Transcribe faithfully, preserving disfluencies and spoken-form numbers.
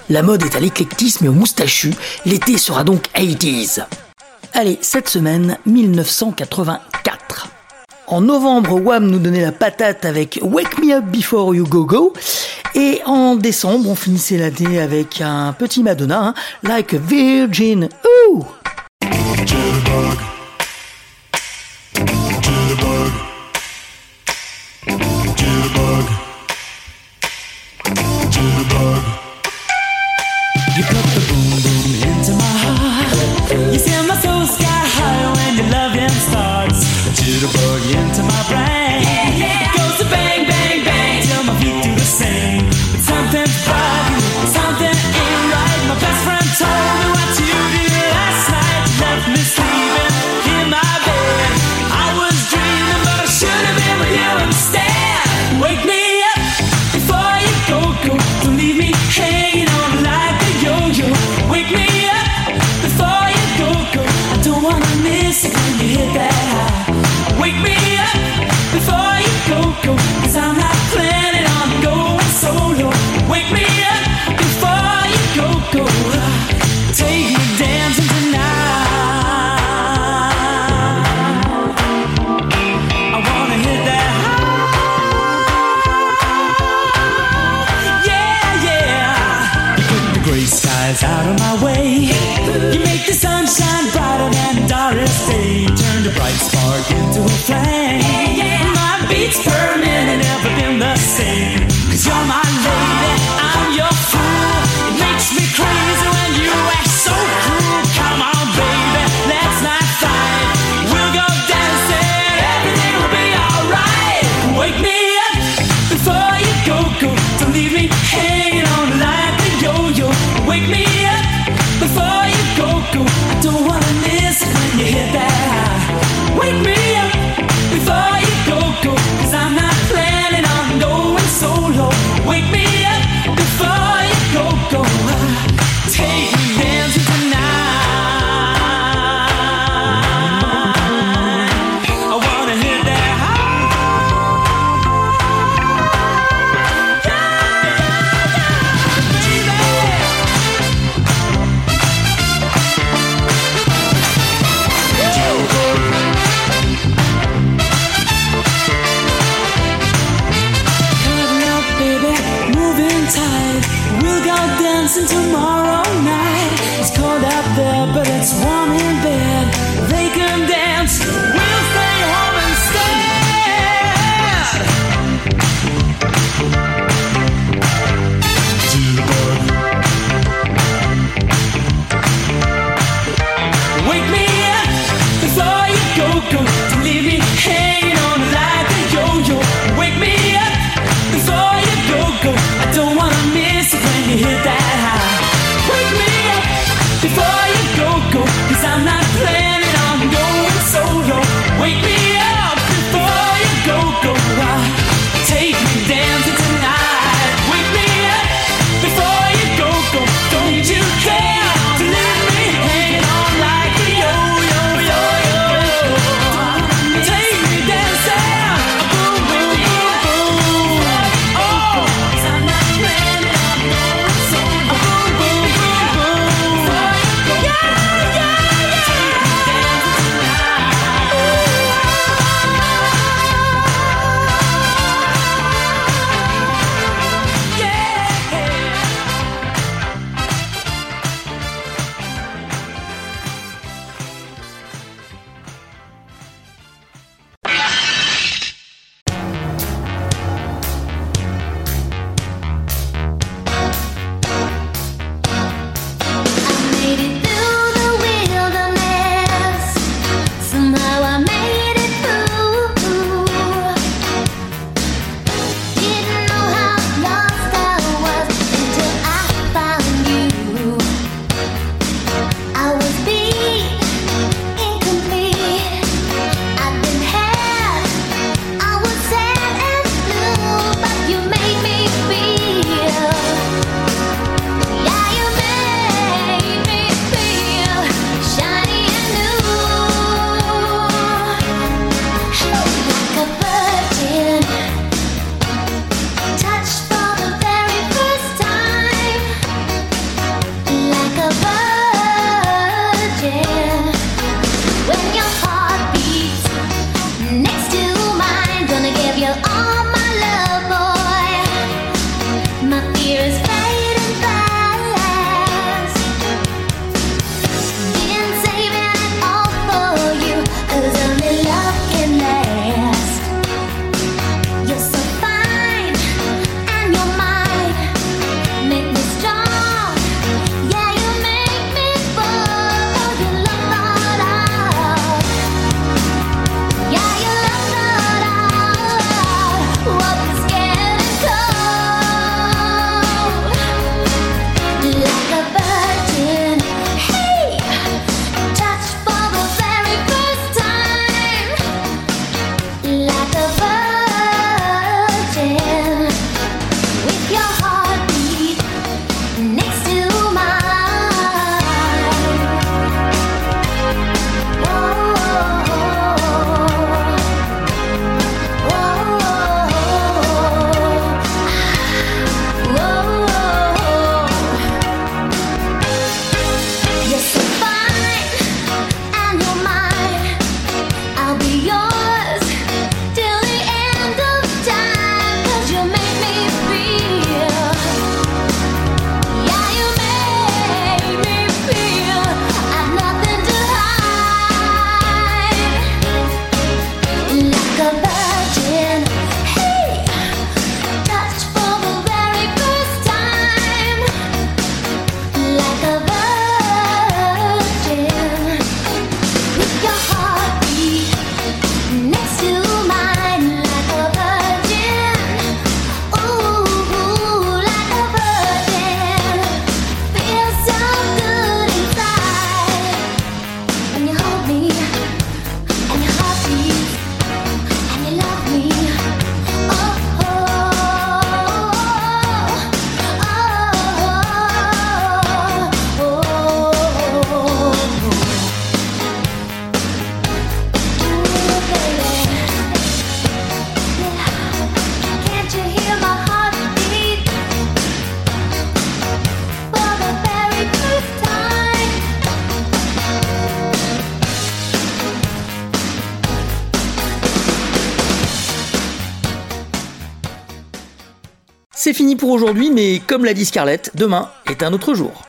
La mode est à l'éclectisme et au moustachu, l'été sera donc eighties. Allez, cette semaine, mille neuf cent quatre-vingt-quatre. En novembre, Wham nous donnait la patate avec Wake Me Up Before You Go Go. Et en décembre, on finissait l'année avec un petit Madonna, hein, Like a Virgin. Ouh! Jitterbug. Jitterbug. Jitterbug. Jitterbug. You put the boom boom into my heart. You send my soul sky high when your loving starts. A jitterbug into my brain. Yeah, yeah. It goes to bang, bang, bang till my feet do the same. But something's bugging, something ain't right. My best friend told me what you did last night. You left me sleeping in my bed. I was dreaming, but I should have been with you instead. Wake me up before you go, go. Don't leave me hanging on like a yo-yo. Wake me up before you go, go. I don't wanna miss it when you hit that high. Wake me up before you go, go. Cause I'm not planning on going solo. Wake me up before you go, go. Take me dancing tonight. I wanna hit that high. Yeah, yeah. You put the gray skies out of my way. You make the sunshine brighter than Doris Day. Turn the bright spark into a flame. My beats per minute never been the same. Cause you're my lady, I'm your fool. It makes me crazy when you act so cruel. Come on baby, let's not fight. We'll go dancing, everything will be alright. Wake me up before you go, go. Don't leave me hanging on like a yo-yo. Wake me up before you go, go. I don't wanna miss it when you hit that high. Wake me up before you go, go. Cause I'm not planning on going solo. Wake me up before you go, go. Take me dancing tonight. I wanna hit that high. We'll go dancing tomorrow night. It's cold out there, but it's warm in bed. They can dance, we'll stay home instead. Jitterbug. Wake me up before you go, go. Don't leave me hanging on like a yo-yo. Wake me up before you go, go. I don't wanna miss it when you hit that high. Wake me up before you go, go. Cause I'm C'est fini pour aujourd'hui, mais comme l'a dit Scarlett, demain est un autre jour.